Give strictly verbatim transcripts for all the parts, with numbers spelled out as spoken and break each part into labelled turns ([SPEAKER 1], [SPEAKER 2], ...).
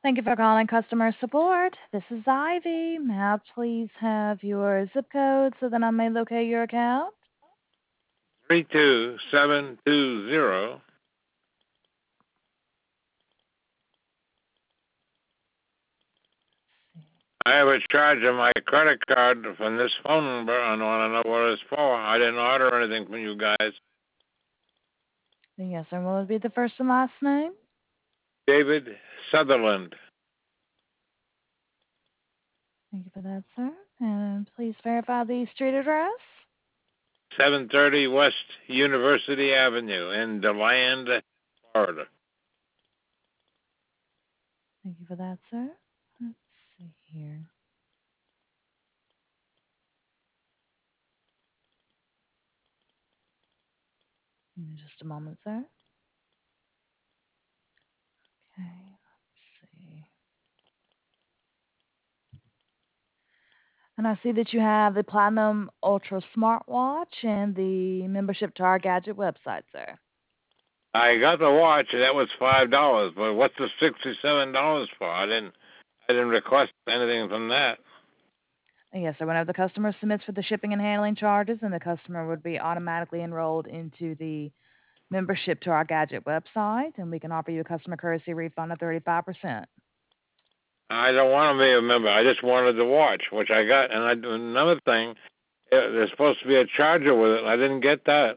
[SPEAKER 1] Thank you for calling customer support. This is Ivy. May I please have your zip code so that I may locate your account?
[SPEAKER 2] three two seven two zero. I have a charge on my credit card from this phone number. I want to know what it's for. I didn't order anything from you guys.
[SPEAKER 1] Yes, sir. What would be the first and last name?
[SPEAKER 2] David Sutherland,
[SPEAKER 1] Thank you for that, sir. And please verify the street address.
[SPEAKER 2] seven thirty West University Avenue in DeLand, Florida.
[SPEAKER 1] Thank you for that, sir. Let's see here. Give me just a moment, sir. Okay, let's see. And I see that you have the Platinum Ultra smartwatch and the membership to our gadget website, sir.
[SPEAKER 2] I got the watch. That was five dollars. But what's the sixty-seven dollars for? I didn't. I didn't request anything from that.
[SPEAKER 1] Yes, sir. Whenever the customer submits for the shipping and handling charges, then the customer would be automatically enrolled into the membership to our gadget website, and we can offer you a customer courtesy refund of thirty-five percent.
[SPEAKER 2] I don't want to be a member. I just wanted the watch, which I got. And I another thing, eh, there's supposed to be a charger with it. And I didn't get that.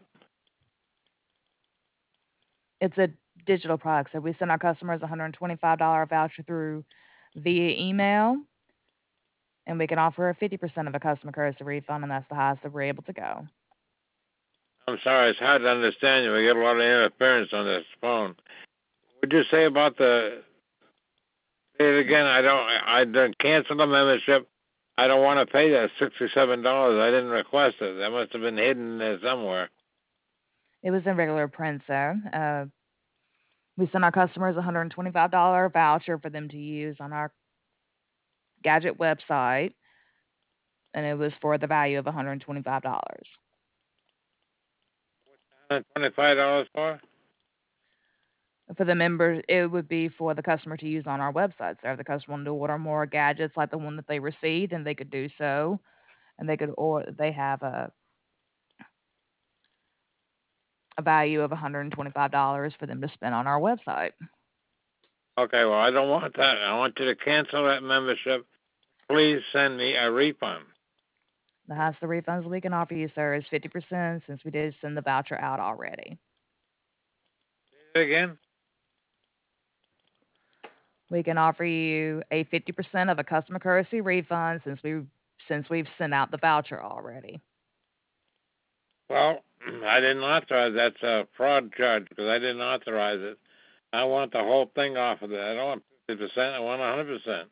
[SPEAKER 1] It's a digital product, so we send our customers a one hundred twenty-five dollars voucher through via email, and we can offer a fifty percent of a customer courtesy refund, and that's the highest that we're able to go.
[SPEAKER 2] I'm sorry, it's hard to understand you. We get a lot of interference on this phone. What'd you say about the? Say it again. I don't. I, I done cancel the membership. I don't want to pay that sixty-seven dollars. I didn't request it. That must have been hidden there somewhere.
[SPEAKER 1] It was in regular print, sir. Uh, we send our customers a one hundred twenty-five dollars voucher for them to use on our gadget website, and it was for the value of one hundred twenty-five dollars.
[SPEAKER 2] Twenty-five dollars for?
[SPEAKER 1] For the members, it would be for the customer to use on our website. So if the customer wanted to order more gadgets like the one that they received, then they could do so, and they could or they have a a value of one hundred twenty-five dollars for them to spend on our website.
[SPEAKER 2] Okay. Well, I don't want that. I want you to cancel that membership. Please send me a refund.
[SPEAKER 1] The highest the refunds we can offer you, sir, is fifty percent since we did send the voucher out already.
[SPEAKER 2] Say it again.
[SPEAKER 1] We can offer you a fifty percent of a customer courtesy refund since we since we've sent out the voucher already.
[SPEAKER 2] Well, I didn't authorize. That's a fraud charge because I didn't authorize it. I want the whole thing off of that. I don't want fifty percent. I want one hundred percent.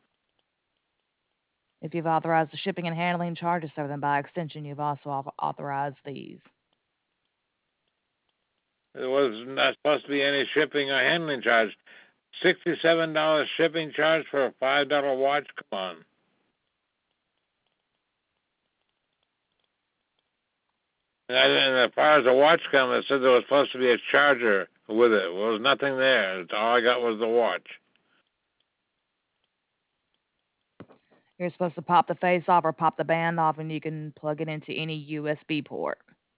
[SPEAKER 1] If you've authorized the shipping and handling charges, sir, then by extension you've also authorized these.
[SPEAKER 2] There was not supposed to be any shipping or handling charge. Sixty-seven dollars shipping charge for a five dollar watch. Come on. And, I, and as far as the watch comes, it said there was supposed to be a charger with it. Well, there was nothing there. All I got was the watch.
[SPEAKER 1] You're supposed to pop the face off or pop the band off, and you can plug it into any U S B port.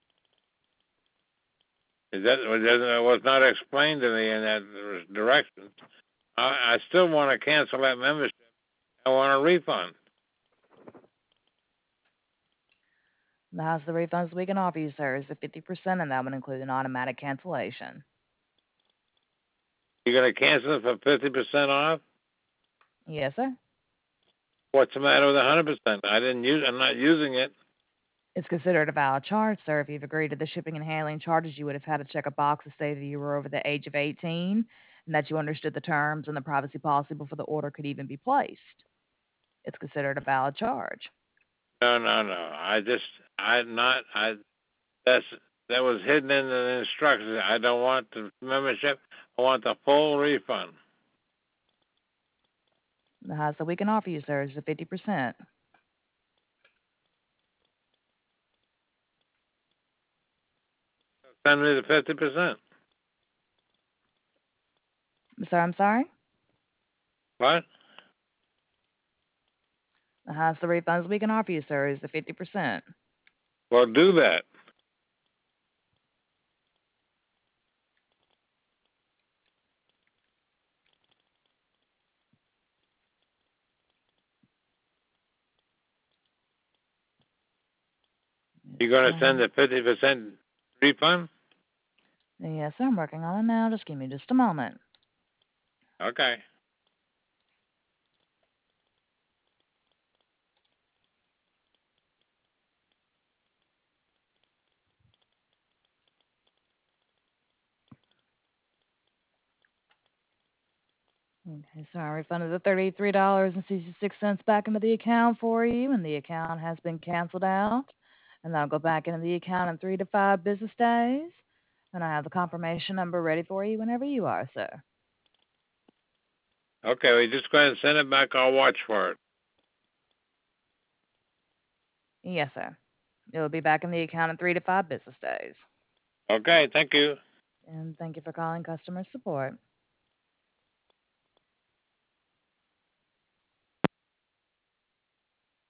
[SPEAKER 2] Is that it was not explained to me in that direction? I, I still want to cancel that membership. I want a refund.
[SPEAKER 1] The highest the refunds we can offer you, sir, is the fifty percent, and that would include an automatic cancellation.
[SPEAKER 2] You're gonna cancel it for fifty percent off?
[SPEAKER 1] Yes, sir.
[SPEAKER 2] What's the matter with one hundred percent? I didn't use. I'm not using it.
[SPEAKER 1] It's considered a valid charge, sir. If you've agreed to the shipping and handling charges, you would have had to check a box to say that you were over the age of eighteen and that you understood the terms and the privacy policy before the order could even be placed. It's considered a valid charge.
[SPEAKER 2] No, no, no. I just, I not, I. That's that was hidden in the instructions. I don't want the membership. I want the full refund.
[SPEAKER 1] The highest that we can offer you, sir, is the fifty percent.
[SPEAKER 2] Send me the fifty percent.
[SPEAKER 1] Sir, I'm sorry?
[SPEAKER 2] What?
[SPEAKER 1] The highest the refunds we can offer you, sir, is the fifty percent.
[SPEAKER 2] Well, do that. You
[SPEAKER 1] Yes,
[SPEAKER 2] going to send
[SPEAKER 1] sir.
[SPEAKER 2] the fifty percent refund?
[SPEAKER 1] Yes, sir. I'm working on it now. Just give me just a moment.
[SPEAKER 2] Okay.
[SPEAKER 1] Okay, so I refunded the thirty-three dollars and sixty-six cents back into the account for you, and the account has been canceled out. And that'll go back into the account in three to five business days. And I have the confirmation number ready for you whenever you are, sir.
[SPEAKER 2] Okay, we just go ahead and send it back. I'll watch for it.
[SPEAKER 1] Yes, sir. It'll be back in the account in three to five business days.
[SPEAKER 2] Okay, thank you.
[SPEAKER 1] And thank you for calling customer support.